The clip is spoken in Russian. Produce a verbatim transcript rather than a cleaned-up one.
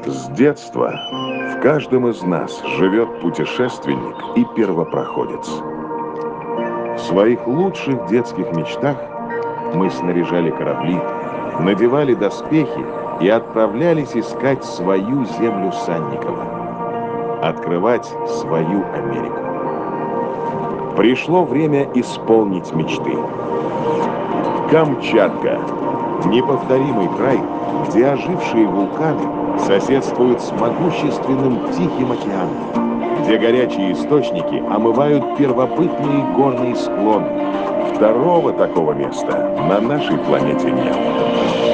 С детства в каждом из нас живет путешественник и первопроходец. В своих лучших детских мечтах мы снаряжали корабли, надевали доспехи и отправлялись искать свою землю Санникова, открывать свою Америку. Пришло время исполнить мечты. Камчатка – неповторимый край, где ожившие вулканы соседствуют с могущественным Тихим океаном, где горячие источники омывают первобытные горные склоны. Второго такого места на нашей планете нет.